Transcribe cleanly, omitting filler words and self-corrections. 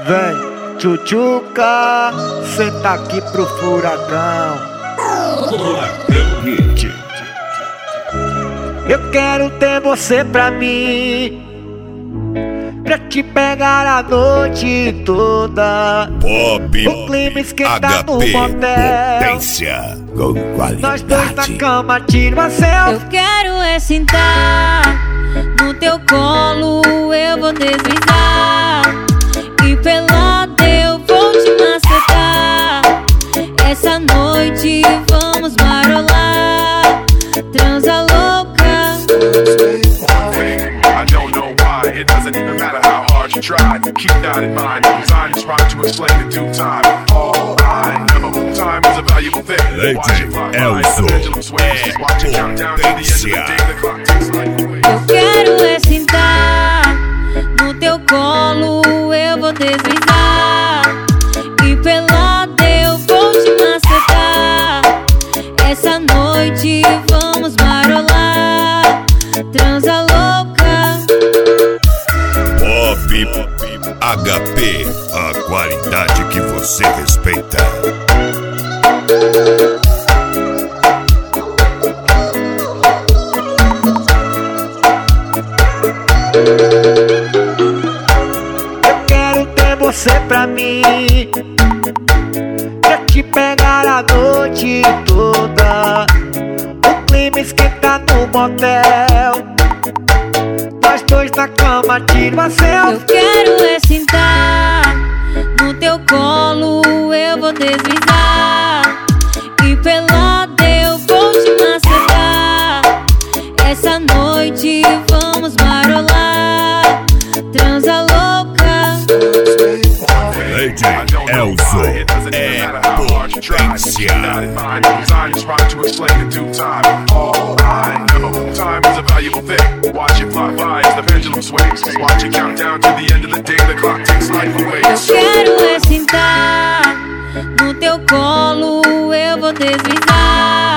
Vem, tchutchuca, senta aqui pro furacão. Eu quero ter você pra mim, pra te pegar a noite toda. Pop, o clima esquenta no HP, motel. potência com qualidade. Nós dois na cama, tira uma selfie. Eu quero é sentar no teu colo, eu vou deslizar e pelado eu vou te macetar. Essa noite vamos marolar, transa louca. I don't know why, it doesn't even matter how hard you try. Keep that in mind, design is trying to explain in due time. All I know, time is a valuable thing. Watch it fly by, the pendulum swings. Just watch it count down to the end of the day, the clock ticks like a wave. Eu quero é sentar no teu colo, eu vou deslizar e pelado eu vou te macetar. Essa noite vamos marolar, transa louca. Pop, HP, a qualidade que você respeita. Eu quero ter você pra mim, pra te pegar a noite toda. O clima esquenta no motel. Nós dois na cama, tira uma Eu selfie. quero é sentar no teu colo, eu vou deslizar e pelado eu vou te macetar. Essa noite vamos marolar, transa louca. Lady I don't know Elzo why, it doesn't even é matter how hard you try. Keep that in mind, design is trying to explain in due time. All I know, time is a valuable thing. Watch it fly by as the pendulum swings. Just watch it count down to the end of the day, the clock ticks like a wave. Eu quero é sentar no teu colo, eu vou deslizar